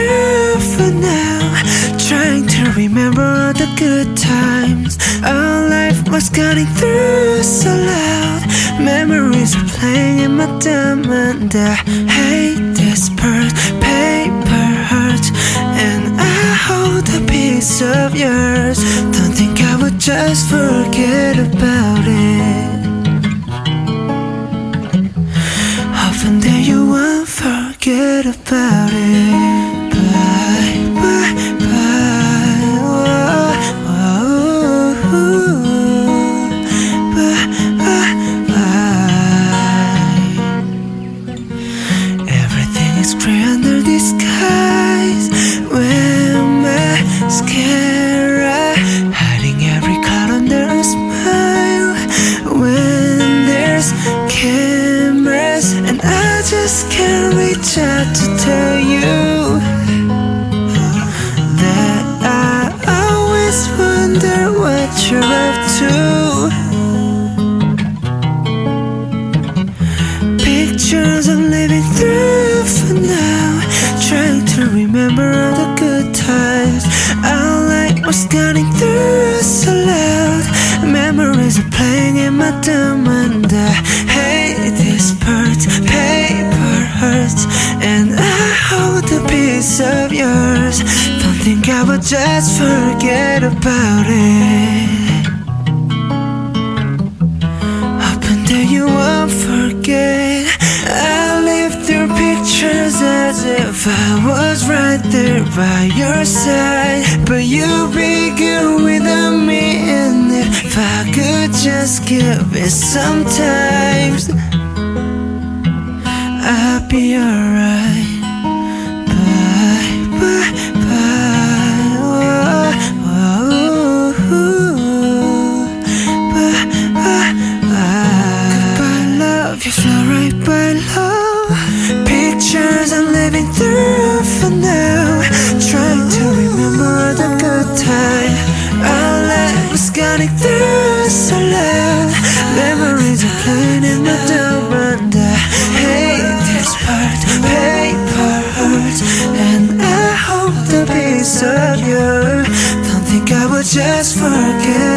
through for now, trying to remember all the good times. Our life was cutting through so loud. Memories are playing in my dumb, and I hate this part. Paper hurts, and I hold a piece of yours. Don't think I would just forget about it. Often that you won't forget about it. Bye, bye, bye. Whoa, whoa, bye, bye. Everything is gray under the skies. Wear mascara, hiding every cloud under a smile. When there's cameras, and I just can't reach out to tell you that I always wonder what you're up to. Pictures I'm living through for now, trying to remember all the good times. Our light was cutting through so loud. Memories are playing in my dumb, and I hate this part. Paper hurts, and I hold a piece of yours. Don't think I would just forget about it. Hoping that you won't forget. I live through pictures as if I was right there by your side, but you'd be good without me. And if I could just give it some time, I'll be alright. Bye, bye, bye. Whoa, whoa, bye, bye, bye. Goodbye, love, you fly right by low. Pictures I'm living through for now, trying to remember all the good times. Our life was cutting through so loud. Memories are playing in the dark, and I hate this part. Paper hurts, and I hope the piece of you. Don't think I would just forget